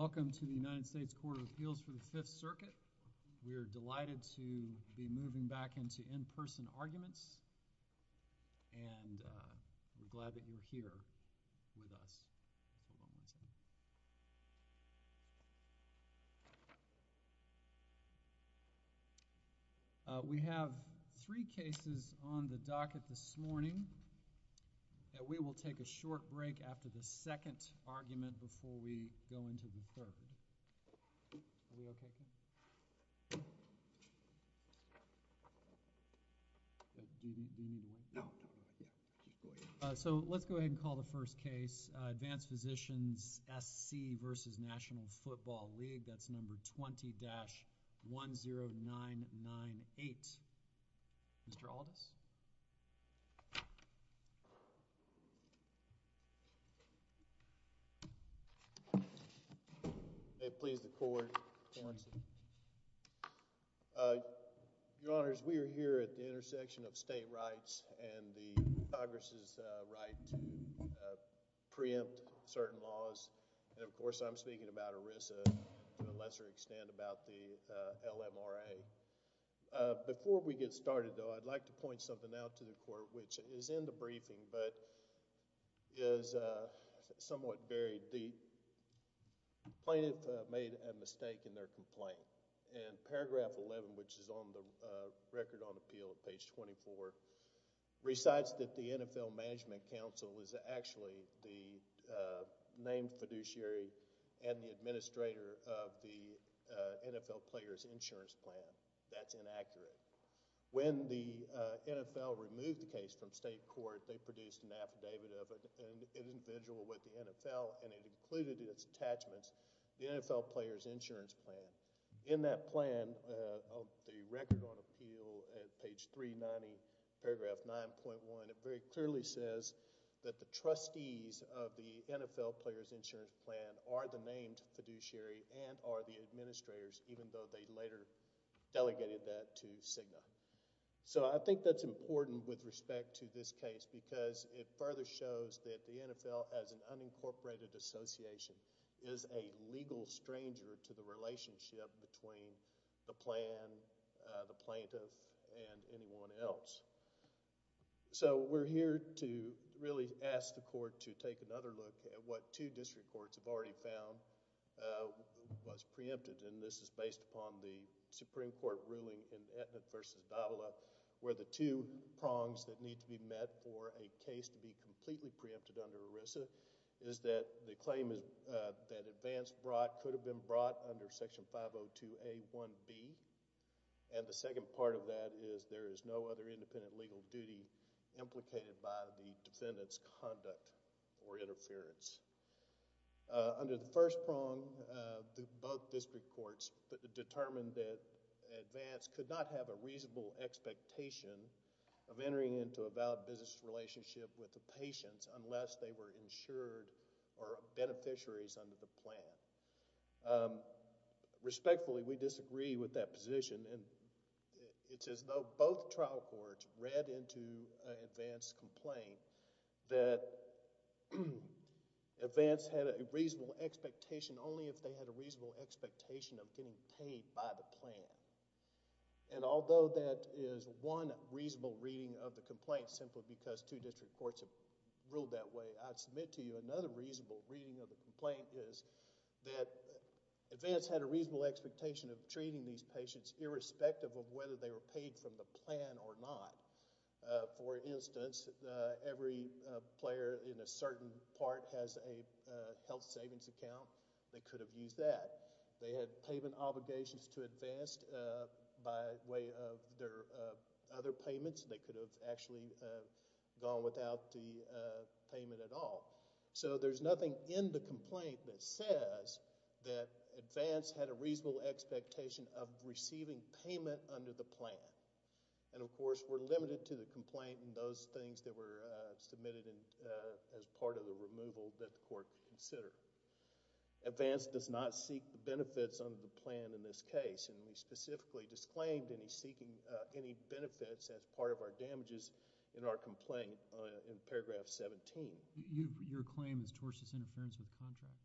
Welcome to the United States Court of Appeals for the Fifth Circuit. We're delighted to be moving back into in-person arguments, and we're glad that you're here with us. Hold on one second. We have three cases on the docket this morning. We will take a short break after the second argument before we go into the third. Are we okay, Ken? Do you need to wait? No, yeah, just go ahead. So let's go ahead and call the first case, Advanced Physicians SC versus National Football League. That's number 20-10998. Mr. Aldis? May it please the court, counsel. Your Honors, we are here at the intersection of state rights and the Congress's right to preempt certain laws. And of course, I'm speaking about ERISA, to a lesser extent about the LMRA. Before we get started, though, I'd like to point something out to the court, which is in the briefing, but is somewhat buried. The plaintiff made a mistake in their complaint. And paragraph 11, which is on the record on appeal at page 24, recites that the NFL Management Council is actually the named fiduciary and the administrator of the NFL Players Insurance Plan. That's inaccurate. When the NFL removed the case from state court, they produced an affidavit of an individual with the NFL, and it included its attachments, the NFL Players Insurance Plan. In that plan, the record on appeal at page 390, paragraph 9.1, it very clearly says that the trustees of the NFL Players Insurance Plan are the named fiduciary and are the administrators, even though they later delegated that to Cigna. So I think that's important with respect to this case because it further shows that the NFL, as an unincorporated association, is a legal stranger to the relationship between the plan, the plaintiff, and anyone else. So we're here to really ask the court to take another look at what two district courts have already found was preempted, and this is based upon the Supreme Court ruling in Etnick v. Davila, where the two prongs that need to be met for a case to be completely preempted under ERISA is that the claim is that advance could have been brought under Section 502A1B, and the second part of that is there is no other independent legal duty implicated by the defendant's conduct or interference. Under the first prong, both district courts determined that advance could not have a reasonable expectation of entering into a valid business relationship with the patients unless they were insured or beneficiaries under the plan. Respectfully, we disagree with that position, and it's as though both trial courts read into Advance's complaint that Advance had a reasonable expectation only if they had a reasonable expectation of getting paid by the plan. And although that is one reasonable reading of the complaint simply because two district courts have ruled that way, I'd submit to you another reasonable reading of the complaint is that Advance had a reasonable expectation of treating these patients irrespective of whether they were paid from the plan or not. For instance, every player in a certain part has a health savings account. They could have used that. They had payment obligations to Advance by way of their other payments. They could have actually gone without the payment at all. So there's nothing in the complaint that says that Advance had a reasonable expectation of receiving payment under the plan. And of course, we're limited to the complaint and those things that were submitted as part of the removal that the court could consider. Advance does not seek the benefits under the plan in this case, and we specifically disclaimed any seeking any benefits as part of our damages in our complaint in paragraph 17. Your claim is tortious interference with contract?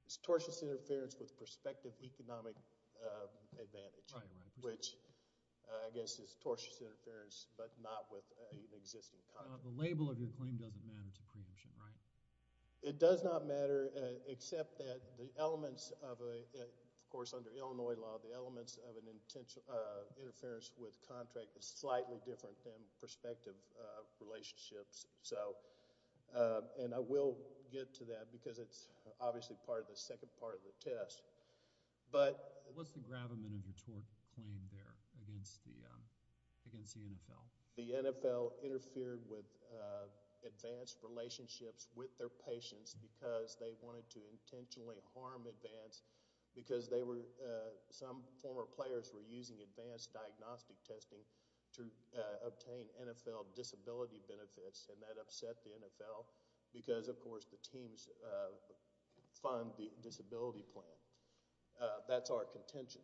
It's tortious interference with prospective economic advantage, which I guess is tortious interference, but not with an existing contract. The label of your claim doesn't matter to preemption, right? It does not matter, except that the elements of of course, under Illinois law, the elements of an intentional interference with contract is slightly different than prospective relationships. So, and I will get to that because it's obviously part of the second part of the test. But what's the gravamen of your tort claim there against the NFL? The NFL interfered with Advance relationships with their patients because they wanted to intentionally harm Advance because they were some former players were using advanced diagnostic testing to obtain NFL disability benefits, and that upset the NFL because, of course, the teams fund the disability plan. That's our contention.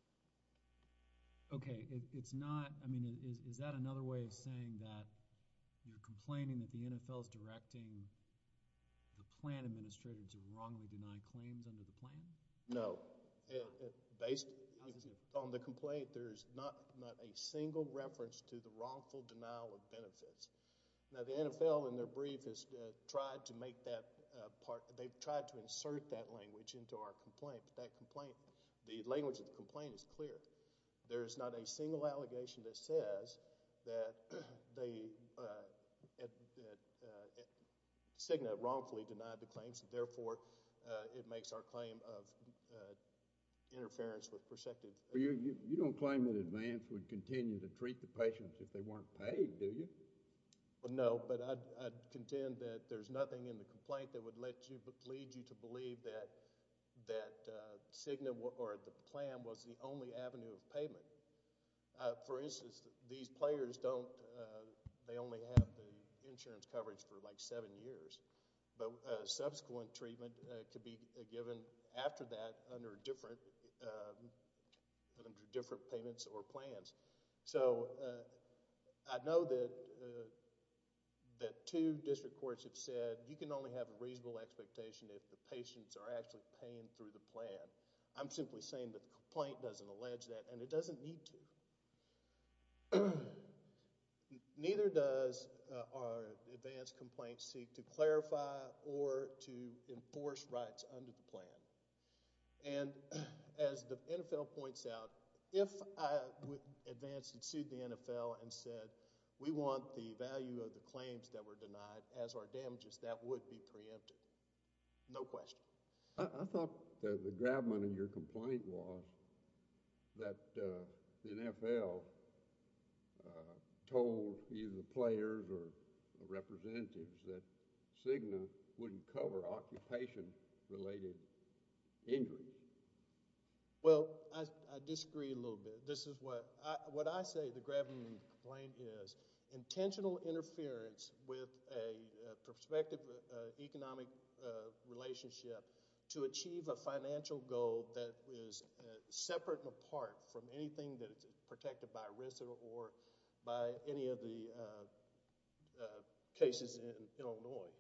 Okay, it's not, I mean, is that another way of saying that you're complaining that the NFL is directing the plan administrator to wrongly deny claims under the plan? No. Based on the complaint, there's not a single reference to the wrongful denial of benefits. Now, the NFL in their brief has tried to make that part, they've tried to insert that language into our complaint, but that complaint, the language of the complaint is clear. There's not a single allegation that says that Cigna wrongfully denied the claims, and therefore it makes our claim of interference with prospective. You don't claim that Advance would continue to treat the patients if they weren't paid, do you? Well, no, but I'd contend that there's nothing in the complaint that would lead you to believe that Cigna or the plan was the only avenue of payment. For instance, these players don't, they only have the insurance coverage for like 7 years, but subsequent treatment could be given after that under different payments or plans. So I know that two district courts have said you can only have a reasonable expectation if the patients are actually paying through the plan. I'm simply saying that the complaint doesn't allege that, and it doesn't need to. Neither does our Advance complaint seek to clarify or to enforce rights under the plan. And as the NFL points out, if Advance had sued the NFL and said, we want the value of the claims that were denied as our damages, that would be preempted. No question. I thought the gravamen of your complaint was that the NFL told either the players or the representatives that Cigna wouldn't cover occupation-related injuries. Well, I disagree a little bit. This is what I say the gravamen of the complaint is intentional interference with a prospective economic relationship to achieve a financial goal that is separate and apart from anything that is protected by RISA or by any of the cases in Illinois.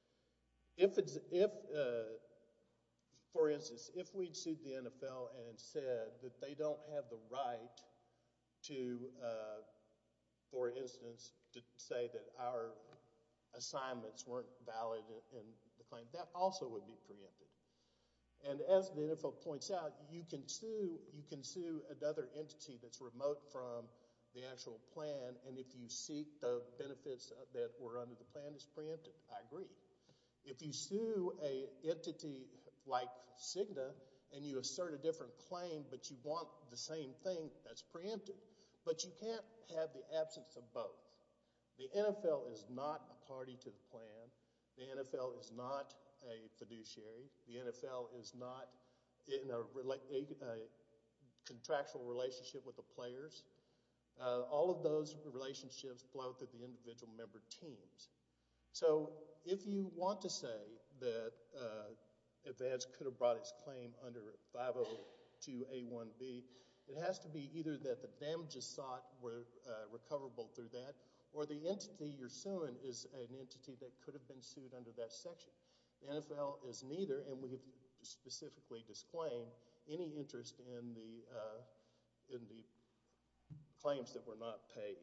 For instance, if we'd sued the NFL and said that they don't have the right to, for instance, to say that our assignments weren't valid in the claim, that also would be preempted. And as the NFL points out, you can sue another entity that's remote from the actual plan, and if you seek the benefits that were under the plan, it's preempted. I agree. If you sue an entity like Cigna and you assert a different claim but you want the same thing, that's preempted. But you can't have the absence of both. The NFL is not a party to the plan. The NFL is not a fiduciary. The NFL is not in a contractual relationship with the players. All of those relationships flow through the individual member teams. So if you want to say that Advance could have brought its claim under 502A1B, it has to be either that the damages sought were recoverable through that, or the entity you're suing is an entity that could have been sued under that section. The NFL is neither, and we've specifically disclaim any interest in the claims that were not paid.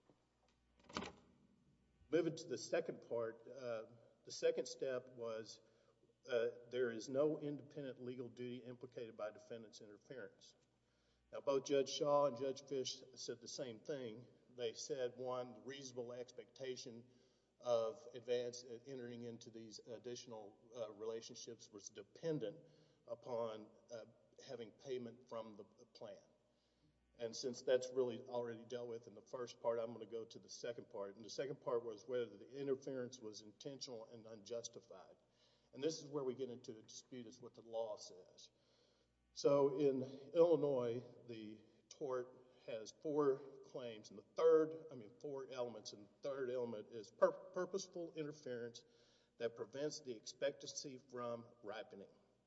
Moving to the second part, the second step was there is no independent legal duty implicated by defendant's interference. Now, both Judge Shaw and Judge Fish said the same thing. They said, one, reasonable expectation of advance entering into these additional relationships was dependent upon having payment from the plan. And since that's really already dealt with in the first part, I'm going to go to the second part. And the second part was whether the interference was intentional and unjustified. And this is where we get into a dispute is what the law says. So in Illinois, the tort has four claims, and four elements, and the third element is purposeful interference that prevents the expectancy from ripening.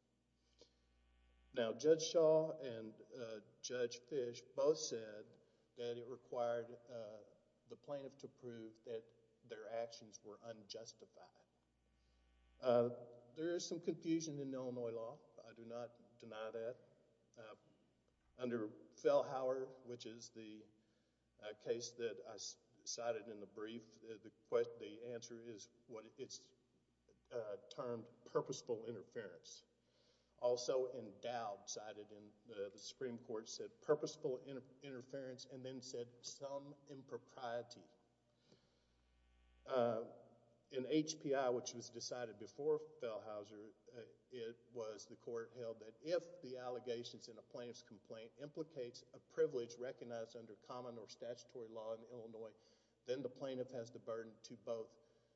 Now, Judge Shaw and Judge Fish both said that it required the plaintiff to prove that their actions were unjustified. There is some confusion in Illinois law. I do not deny that. Under Fellhauer, which is the case that I cited in the brief, the answer is what it's termed purposeful interference. Also in Dowd, cited in the Supreme Court, said purposeful interference and then said some impropriety. In HPI, which was decided before Fellhauer, the court held that if the allegations in a plaintiff's complaint implicates a privilege recognized under common or statutory law in Illinois, then the plaintiff has the burden to both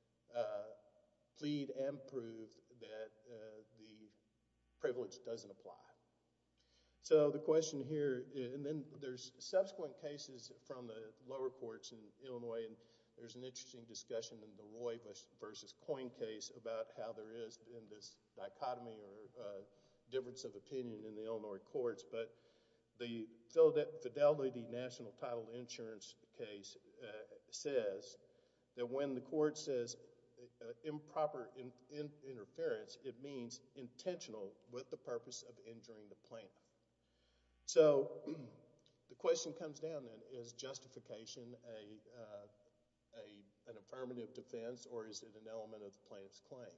plead and prove that the privilege doesn't apply. So the question here, and then there's subsequent cases from the lower courts in Illinois, and there's an interesting discussion in the Roy versus Coyne case about how there is in this dichotomy or difference of opinion in the Illinois courts. But the Fidelity National Title Insurance case says that when the court says improper interference, it means intentional with the purpose of injuring the plaintiff. So the question comes down then, is justification an affirmative defense, or is it an element of the plaintiff's claim?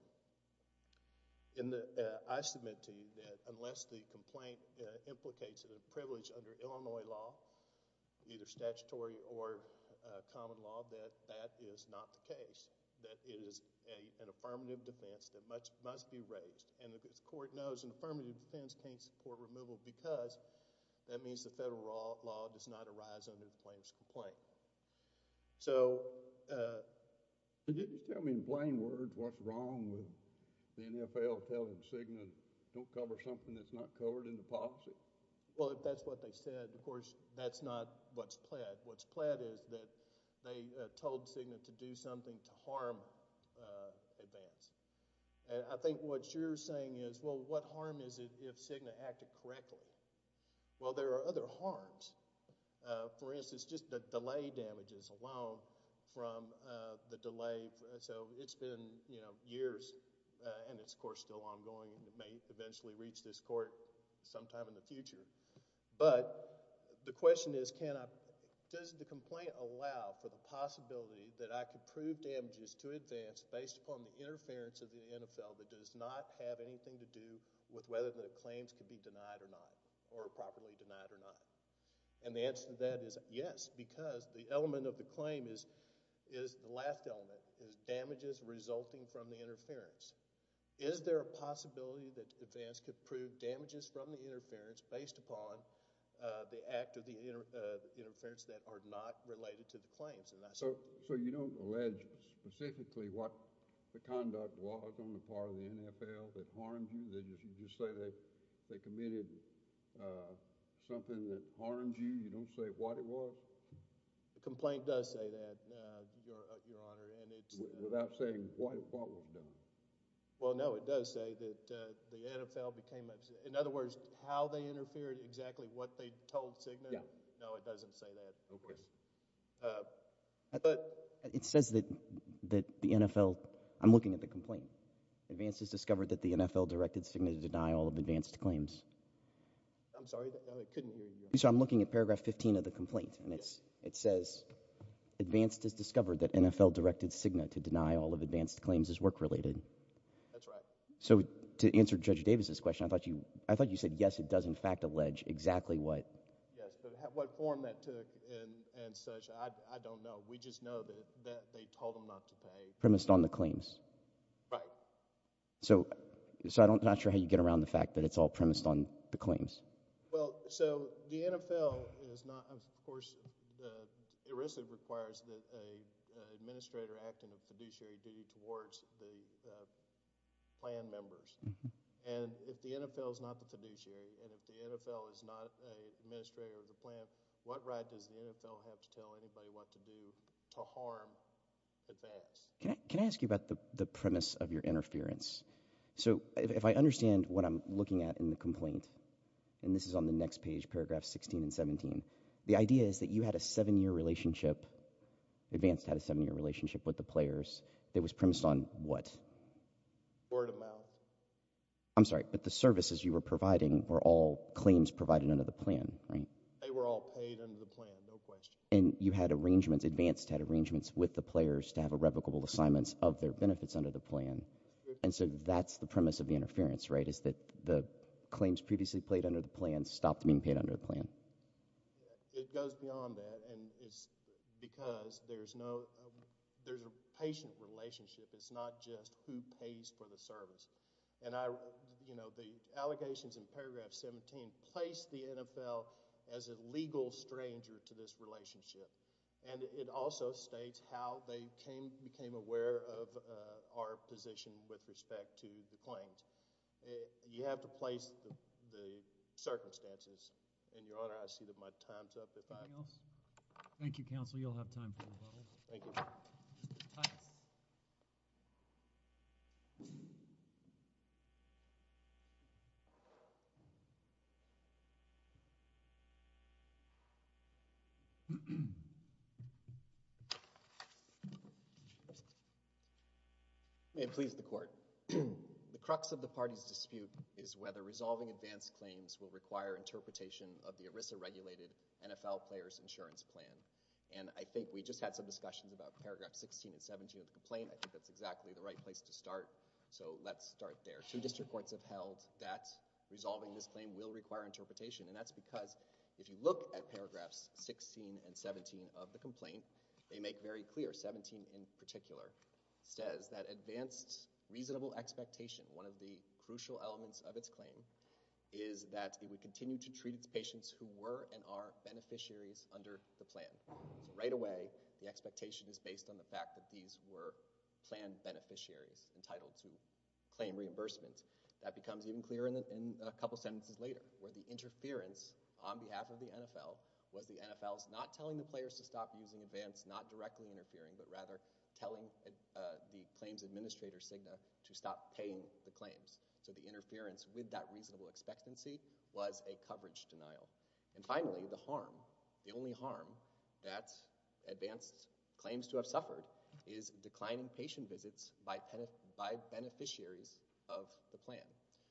I submit to you that unless the complaint implicates a privilege under Illinois law, either statutory or common law, that is not the case, that it is an affirmative defense that must be raised. And the court knows an affirmative defense can't support removal because that means the federal law does not arise under the plaintiff's complaint. So, could you just tell me in plain words what's wrong with the NFL telling Cigna don't cover something that's not covered in the policy? Well, if that's what they said, of course, that's not what's pled. What's pled is that they told Cigna to do something to harm Advance. And I think what you're saying is, well, what harm is it if Cigna acted correctly? Well, there are other harms. For instance, just the delay damages alone from the delay. So it's been years, and it's, of course, still ongoing, and it may eventually reach this court sometime in the future. But the question is, does the complaint allow for the possibility that I could prove damages to Advance based upon the interference of the NFL that does not have anything to do with whether the claims could be denied or not, or properly denied or not? And the answer to that is yes, because the element of the claim is the last element, is damages resulting from the interference. Is there a possibility that Advance could prove damages from the interference based upon the act of the interference that are not related to the claims? And so you don't allege specifically what the conduct was on the part of the NFL that harmed you? You just say they committed something that harmed you? You don't say what it was? The complaint does say that, Your Honor, and it's without saying what was done. Well, no, it does say that the NFL became upset. In other words, how they interfered, exactly what they told Cigna? Yeah. No, it doesn't say that. Okay. But it says that the NFL, I'm looking at the complaint, Advanced has discovered that the NFL directed Cigna to deny all of Advanced claims. I'm sorry, I couldn't hear you. So I'm looking at paragraph 15 of the complaint, and it says, Advanced has discovered that NFL directed Cigna to deny all of Advanced claims as work-related. That's right. So to answer Judge Davis's question, I thought you said, yes, it does in fact allege exactly what. Yes, but what form that took and such, I don't know. We just know that they told them not to pay. Premised on the claims. Right. So not sure how you get around the fact that it's all premised on the claims. Well, so the NFL is not, of course, ERISA requires that an administrator act in a fiduciary duty towards the plan members. Mm-hmm. And if the NFL is not the fiduciary, and if the NFL is not an administrator of the plan, what right does the NFL have to tell anybody what to do to harm Advance? Can I ask you about the premise of your interference? So if I understand what I'm looking at in the complaint, and this is on the next page, paragraphs 16 and 17, the idea is that you had a 7-year relationship, Advanced had a 7-year relationship with the players that was premised on what? Word of mouth. I'm sorry, but the services you were providing were all claims provided under the plan, right? They were all paid under the plan, no question. And you had arrangements, Advanced had arrangements with the players to have irrevocable assignments of their benefits under the plan. And so that's the premise of the interference, right, is that the claims previously paid under the plan stopped being paid under the plan. It goes beyond that, and it's because there's a patient relationship. It's not just who pays for the service. And the allegations in paragraph 17 place the NFL as a legal stranger to this relationship. And it also states how they became aware of our position with respect to the claims. You have to place the circumstances. And, Your Honor, I see that my time's up. Anything else? Thank you, counsel. You'll have time for rebuttal. Thank you. Tice. May it please the Court. The crux of the party's dispute is whether resolving Advanced claims will require interpretation of the ERISA-regulated NFL Players Insurance Plan. And I think we just had some discussions about paragraph 16 and 17 of the complaint. I think that's exactly the right place to start. So let's start there. 2 district courts have held that resolving this claim will require interpretation. And that's because if you look at paragraphs 16 and 17 of the complaint, they make very clear, 17 in particular, says that Advanced's reasonable expectation, one of the crucial elements of its claim, is that it would continue to treat its patients who were and are beneficiaries under the plan. So right away, the expectation is based on the fact that these were plan beneficiaries entitled to claim reimbursement. That becomes even clearer in a couple sentences later, where the interference on behalf of the NFL was the NFL's not telling the players to stop using Advanced, not directly interfering, but rather telling the claims administrator, Cigna, to stop paying the claims. So the interference with that reasonable expectancy was a coverage denial. And finally, the harm, the only harm that Advanced claims to have suffered is declining patient visits by beneficiaries of the plan.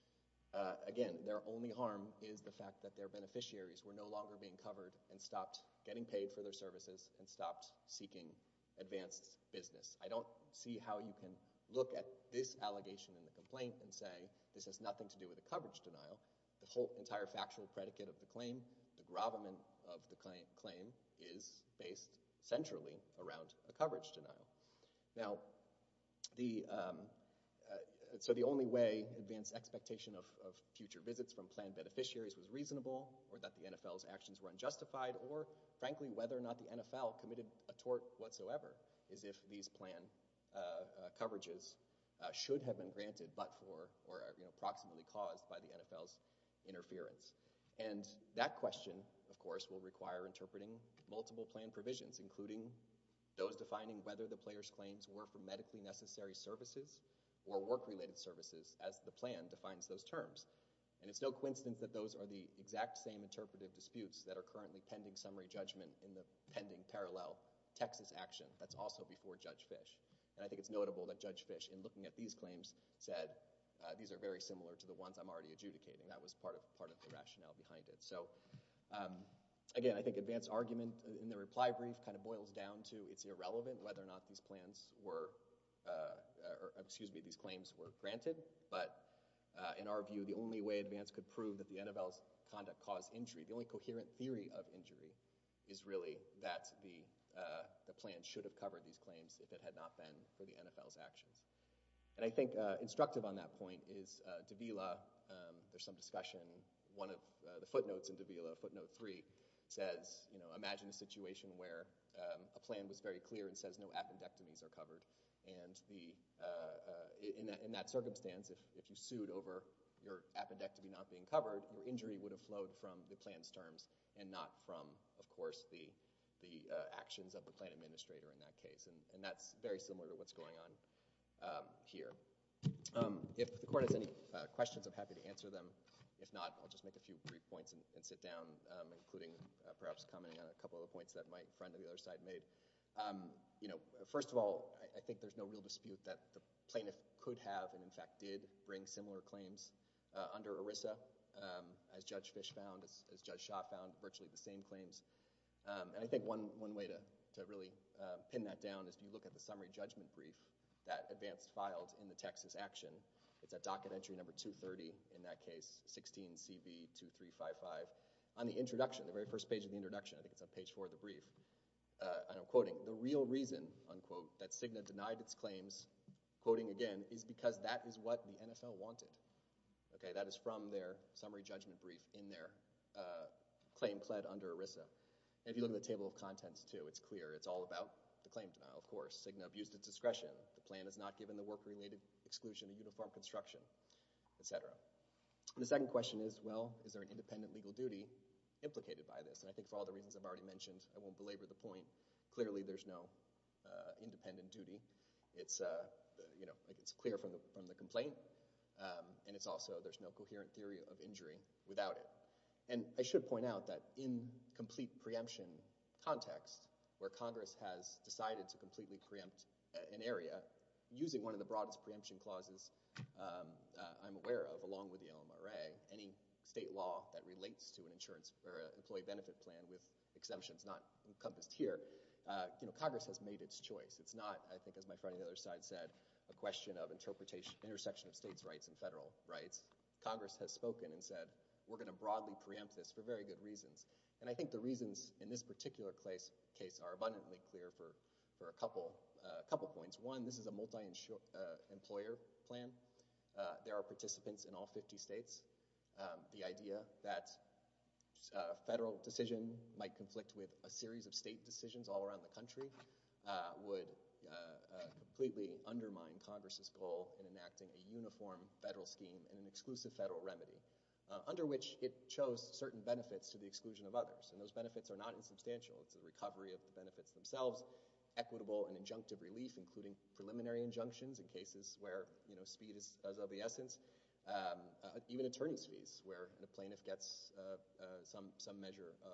Again, their only harm is the fact that their beneficiaries were no longer being covered and stopped getting paid for their services and stopped seeking Advanced business. I don't see how you can look at this allegation in the complaint and say this has nothing to do with a coverage denial. The whole entire factual predicate of the claim, the gravamen of the claim, is based centrally around a coverage denial. Now, so the only way Advanced's expectation of future visits from plan beneficiaries was reasonable, or that the NFL's actions were unjustified, or frankly, whether or not the NFL committed a tort whatsoever, is if these plan coverages should have been granted but for, or proximately caused by the NFL's interference. And that question, of course, will require interpreting multiple plan provisions, including those defining whether the player's claims were for medically necessary services or work-related services, as the plan defines those terms. And it's no coincidence that those are the exact same interpretive disputes that are currently pending summary judgment in the pending parallel Texas action that's also before Judge Fish. And I think it's notable that Judge Fish, in looking at these claims, said these are very similar to the ones I'm already adjudicating. That was part of the rationale behind it. So, again, I think Advance's argument in the reply brief kind of boils down to it's irrelevant whether or not these plans were, these claims were granted. But in our view, the only way Advance could prove that the NFL's conduct caused injury, the only coherent theory of injury, is really that the plan should have covered these claims if it had not been for the NFL's actions. And I think instructive on that point is Davila. There's some discussion. One of the footnotes in Davila, footnote 3, says, imagine a situation where a plan was very clear and says no appendectomies are covered. And in that circumstance, if you sued over your appendectomy not being covered, your injury would have flowed from the plan's terms and not from, of course, the actions of the plan administrator in that case. And that's very similar to what's going on here. If the court has any questions, I'm happy to answer them. If not, I'll just make a few brief points and sit down, including perhaps commenting on a couple of the points that my friend on the other side made. First of all, I think there's no real dispute that the plaintiff could have and, in fact, did bring similar claims under ERISA, as Judge Fish found, as Judge Shaw found, virtually the same claims. And I think one way to really pin that down is if you look at the summary judgment brief that Advance filed in the Texas action. It's at docket entry number 230 in that case, 16 CV 2355. On the introduction, the very first page of the introduction, I think it's on page 4 of the brief, and I'm quoting, "The real reason," unquote, "that Cigna denied its claims," quoting again, "is because that is what the NFL wanted." Okay, that is from their summary judgment brief in their claim pled under ERISA. And if you look at the table of contents, too, it's clear. It's all about the claim denial, of course. Cigna abused its discretion. The plan has not given the work-related exclusion a uniform construction, etc. The second question is, well, is there an independent legal duty implicated by this? And I think for all the reasons I've already mentioned, I won't belabor the point. Clearly, there's no independent duty. It's it's clear from the complaint, and it's also there's no coherent theory of injury without it. And I should point out that in complete preemption context, where Congress has decided to completely preempt an area using one of the broadest preemption clauses I'm aware of, along with the LMRA, any state law that relates to an insurance or employee benefit plan with exemptions not encompassed here, Congress has made its choice. It's not, I think, as my friend on the other side said, a question of intersection of states' rights and federal rights. Congress has spoken and said, we're going to broadly preempt this for very good reasons. And I think the reasons in this particular case are abundantly clear for a couple points. One, this is a multi-employer plan. There are participants in all 50 states. The idea that a federal decision might conflict with a series of state decisions all around the country would completely undermine Congress's goal in enacting a uniform federal scheme and an exclusive federal remedy, under which it chose certain benefits to the exclusion of others. And those benefits are not insubstantial. It's the recovery of the benefits themselves, equitable and injunctive relief, including preliminary injunctions in cases where speed is of the essence, even attorney's fees, where a plaintiff gets some measure of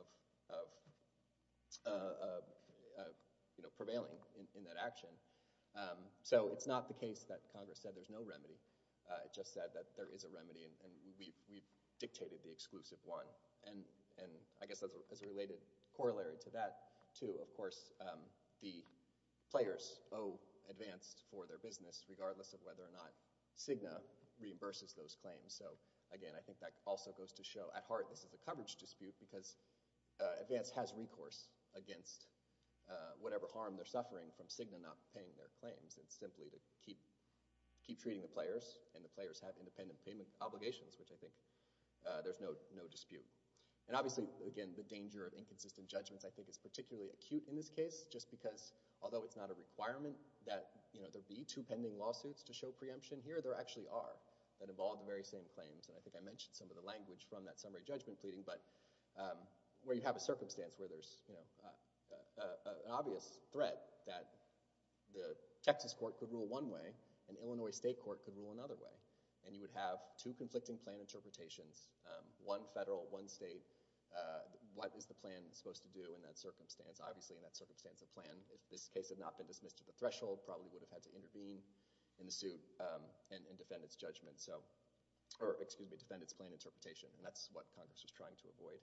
prevailing in that action. So it's not the case that Congress said there's no remedy. It just said that there is a remedy, and we've dictated the exclusive one. And I guess as a related corollary to that, too, of course, the players owe Advance for their business, regardless of whether or not Cigna reimburses those claims. So, again, I think that also goes to show, at heart, this is a coverage dispute because Advance has recourse against whatever harm they're suffering from Cigna not paying their claims. It's simply to keep treating the players, and the players have independent payment obligations, which I think there's no dispute. And obviously, again, the danger of inconsistent judgments I think is particularly acute in this case, just because although it's not a requirement that there be 2 pending lawsuits to show preemption, here there actually are that involve the very same claims. And I think I mentioned some of the language from that summary judgment pleading, but where you have a circumstance where there's an obvious threat that the Texas court could rule one way, an Illinois state court could rule another way. And you would have 2 conflicting plan interpretations, one federal, one state, what is the plan supposed to do in that circumstance. Obviously, in that circumstance, the plan, if this case had not been dismissed at the threshold, probably would have had to intervene in the suit and defend its judgment. Defend its plan interpretation, and that's what Congress was trying to avoid.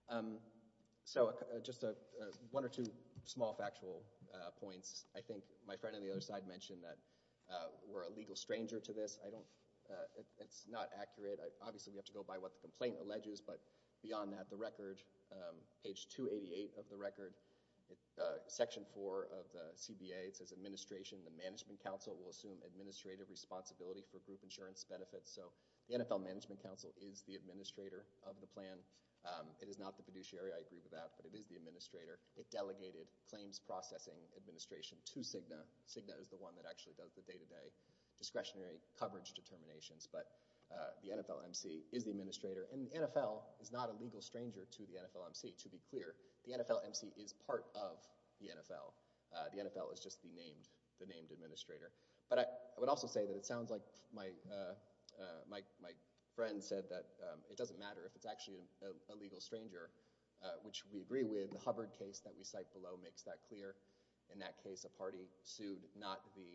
Just one or two small factual points. I think my friend on the other side mentioned that we're a legal stranger to this. It's not accurate. Obviously, we have to go by what the complaint alleges, but beyond that, the record, page 288 of the record, Section 4 of the CBA, it says administration, the management council will assume administrative responsibility for group insurance benefits. So the NFL Management Council is the administrator of the plan. It is not the fiduciary, I agree with that, but it is the administrator. It delegated claims processing administration to Cigna. Cigna is the one that actually does the day-to-day discretionary coverage determinations, but the NFLMC is the administrator, and the NFL is not a legal stranger to the NFLMC. To be clear, the NFLMC is part of the NFL. The NFL is just the named administrator. But I would also say that it sounds like my friend said that it doesn't matter if it's actually a legal stranger, which we agree with. The Hubbard case that we cite below makes that clear. In that case, a party sued not the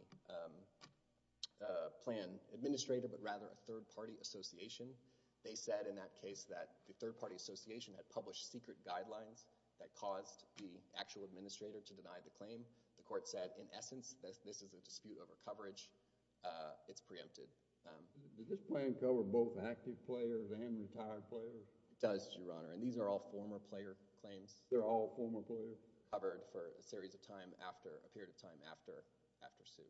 plan administrator, but rather a third-party association. They said in that case that the third-party association had published secret guidelines that caused the actual administrator to deny the claim. The court said, in essence, this is a dispute over coverage. It's preempted. Did this plan cover both active players and retired players? It does, Your Honor, and these are all former player claims. They're all former players? Covered for a period of time after suit.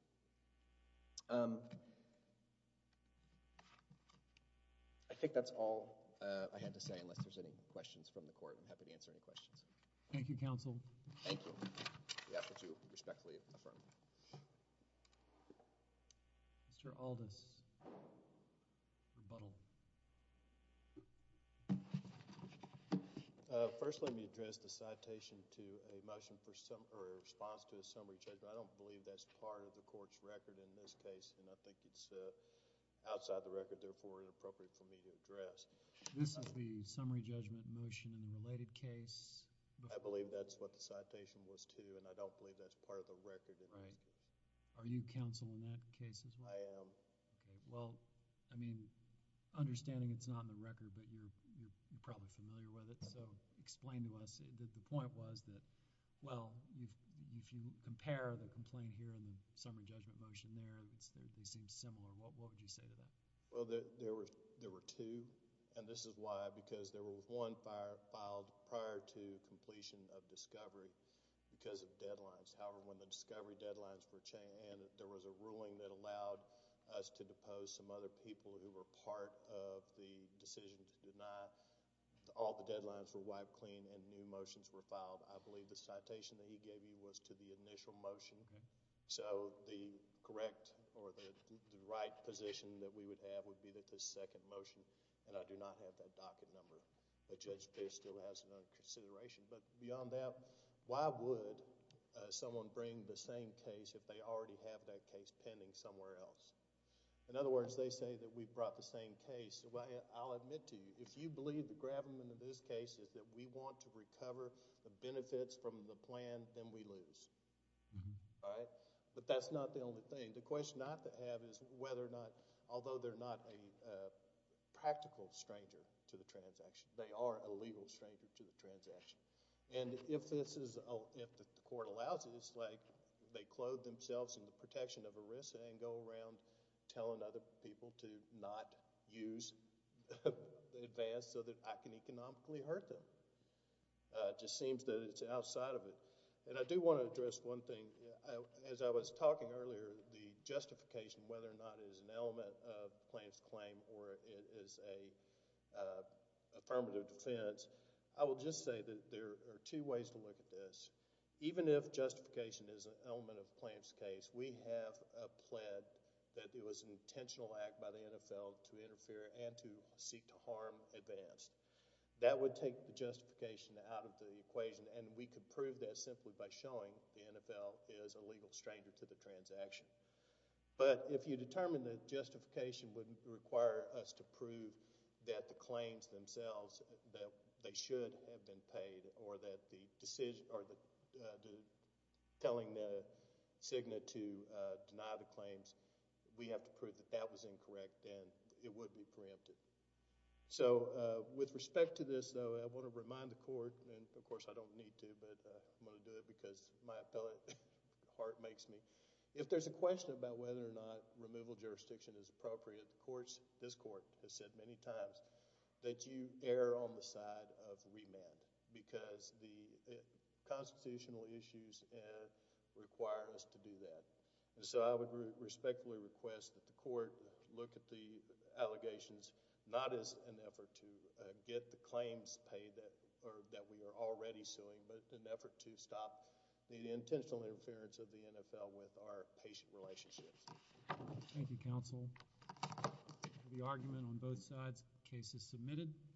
I think that's all I had to say, unless there's any questions from the court. I'm happy to answer any questions. Thank you, counsel. Thank you. We ask that you respectfully affirm. Mr. Aldis, rebuttal. First, let me address the citation to a motion for a response to a summary judgment. I don't believe that's part of the court's record in this case, and I think it's outside the record, therefore inappropriate for me to address. This is the summary judgment motion in the related case? I believe that's what the citation was to, and I don't believe that's part of the record in this case. Are you counsel in that case as well? I am. Okay. Well, I mean, understanding it's not in the record, but you're probably familiar with it, so explain to us. The point was that, well, if you compare the complaint here and the summary judgment motion there, they seem similar. What would you say to that? Well, there were two, and this is why, because there was one filed prior to completion of discovery because of deadlines. However, when the discovery deadlines were changed, and there was a ruling that allowed us to depose some other people who were part of the decision to deny, all the deadlines were wiped clean and new motions were filed. I believe the citation that he gave you was to the initial motion. Okay. So the correct or the right position that we would have would be that the second motion, and I do not have that docket number, but Judge Fish still has it under consideration. But beyond that, why would someone bring the same case if they already have that case pending somewhere else? In other words, they say that we brought the same case. Well, I'll admit to you, if you believe the gravamen of this case is that we want to recover the benefits from the plan, then we lose. Mm-hmm. All right? But that's not the only thing. The question I have is whether or not, although they're not a practical stranger to the transaction, they are a legal stranger to the transaction. And if the court allows it, it's like they clothe themselves in the protection of ERISA and go around telling other people to not use the advance so that I can economically hurt them. It just seems that it's outside of it. And I do want to address one thing. As I was talking earlier, the justification, whether or not it is an element of plaintiff's claim or it is a affirmative defense, I will just say that there are two ways to look at this. Even if justification is an element of plaintiff's case, we have pled that it was an intentional act by the NFL to interfere and to seek to harm Advanced. That would take the justification out of the equation, and we could prove that simply by showing the NFL is a legal stranger to the transaction. But if you determine that justification would require us to prove that the claims themselves, that they should have been paid, or that the decision, or the telling Cigna to deny the claims, we have to prove that that was incorrect, then it would be preempted. So with respect to this, though, I want to remind the court, and of course I don't need to, but I'm going to do it because my appellate heart makes me. If there's a question about whether or not removal jurisdiction is appropriate, this court has said many times that you err on the side of remand because the constitutional issues require us to do that. And so I would respectfully request that the court look at the allegations not as an effort to get the claims paid that we are already suing, but an effort to stop the intentional interference of the NFL with our patient relationships. Thank you, counsel. The argument on both sides, case is submitted.